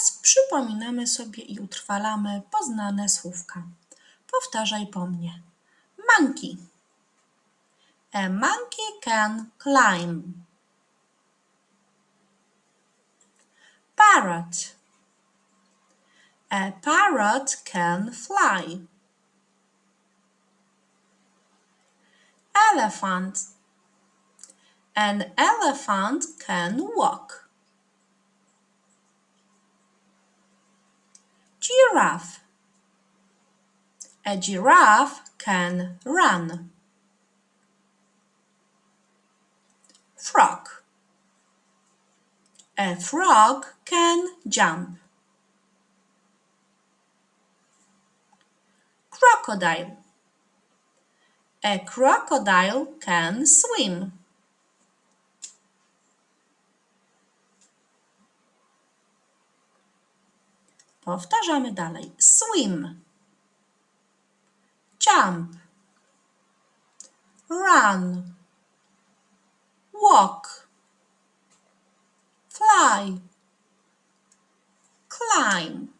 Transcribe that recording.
teraz przypominamy sobie i utrwalamy poznane słówka. Powtarzaj po mnie. Monkey. A monkey can climb. Parrot. A parrot can fly. Elephant. An elephant can walk. Giraffe. A giraffe can run. Frog. A frog can jump. Crocodile. A crocodile can swim. Powtarzamy dalej. Swim. Jump. Run. Walk. Fly. Climb.